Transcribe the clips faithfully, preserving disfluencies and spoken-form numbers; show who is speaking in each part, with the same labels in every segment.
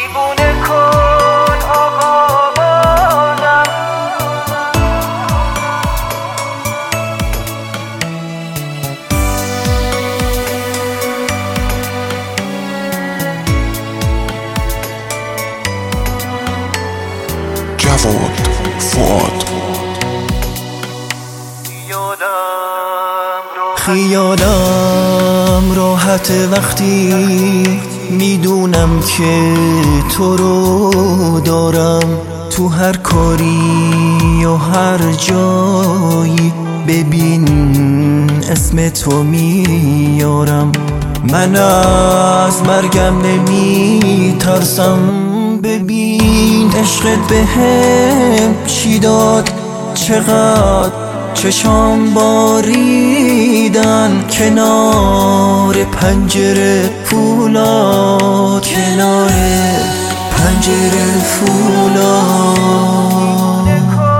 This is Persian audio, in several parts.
Speaker 1: دیوونه کن آقا بازم.
Speaker 2: جواد فؤاد.
Speaker 3: خیالم راحت وقتی میدونم که تو رو دارم، تو هر کاری و هر جایی ببین اسم تو میارم. من از مرگم نمی ترسم، ببین عشقت بهم چی داد. چقدر چشام باریدن کنار پنجره فولاد، کنار پنجره فولاد.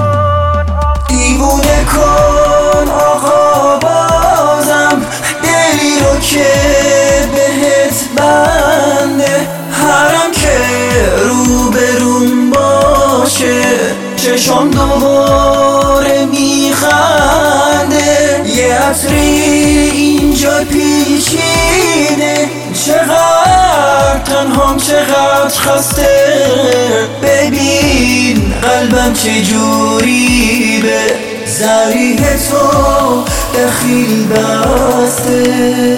Speaker 3: دیوونه کن آقا بازم، دلی رو که بهت بنده، هرم که رو برون باشه چشام دوباره میخنده. یه عطری اینجا پیچیده، چقدر تنهام چقدر خسته، ببین قلبم چجوری به ذریح تو دخیل بسته.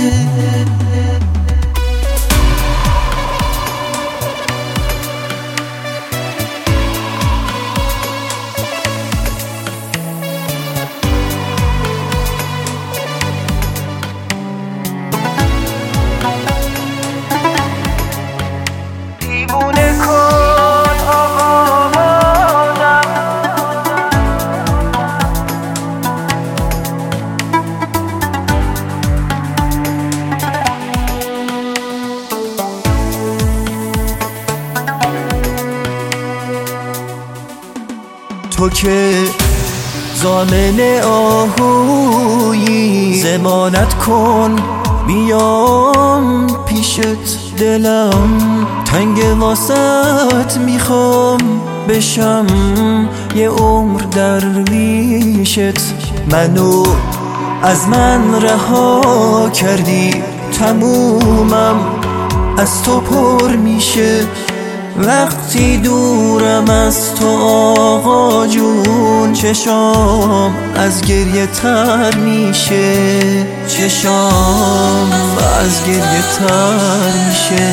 Speaker 3: تو که ضامن آهویی، ضمانت کن بیام پیشت، دلم تنگ واسط میخوام بشم یه عمر درویشت. منو از من رها کردی، تمومم از تو پر میشه وقتی دورم از تو آقا جون. چشام از گریه تر میشه، چشام از گریه تر میشه.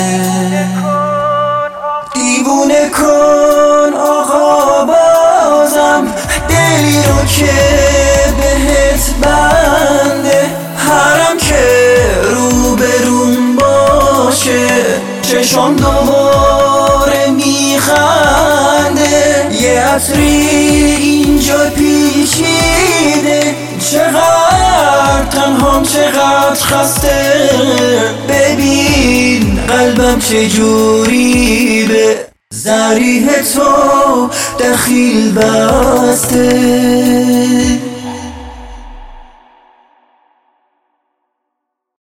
Speaker 3: دیوونه کن آقا بازم، دلی رو که بهت بنده، هرم که رو برون باشه چشام دوباره میخنده. یه عطری اینجا پیچیده، چقدر تنهام چقدر خسته، ببین قلبم چجوری به ذریح تو دخیل بسته.